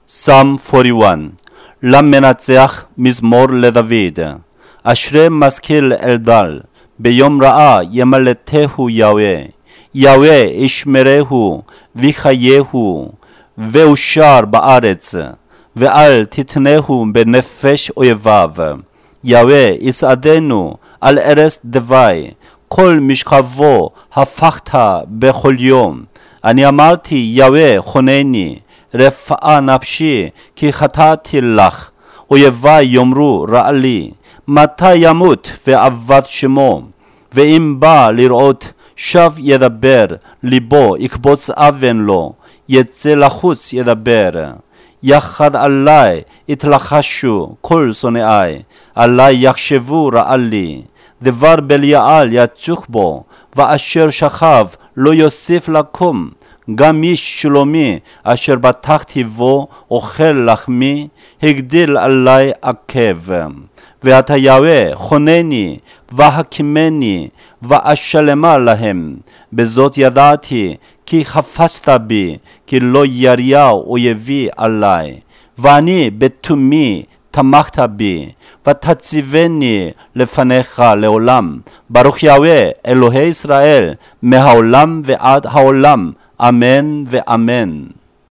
Psalm 41 למנצח מזמור לדוד. אשרי משכיל אלדל, ביום רעה ימלטהו יהוה. יהוה ישמרהו ויחייהו, ואושר בארץ, ואל תתנהו בנפש אויביו. יהוה יסעדנו על ערש דווי, כל משכבו הפכת בכל יום. אני אמרתי יהוה חונני, רפאה נפשי כי חטאתי לך. אויבי יאמרו רע לי, מתי ימות ואבד שמו? ואם בא לראות שב ידבר, ליבו יקבוץ אבן לו, יצא לחוץ ידבר. יחד עלי יתלחשו כל שונאי, עלי יחשבו רע לי. דבר בליעל יצוק בו, ואשר שכב לא יוסיף לקום. גם איש שלומי אשר בטחתי בו אוכל לחמי, הגדיל עלי עקב. ואתה יהוה חונני והקימני ואשלמה להם. בזאת ידעתי כי חפשת בי, כי לא יריע אויבי עלי. ואני בתומי תמכת בי, ותציבני לפניך לעולם. ברוך יהוה אלוהי ישראל מהעולם ועד העולם. אמן ואמן.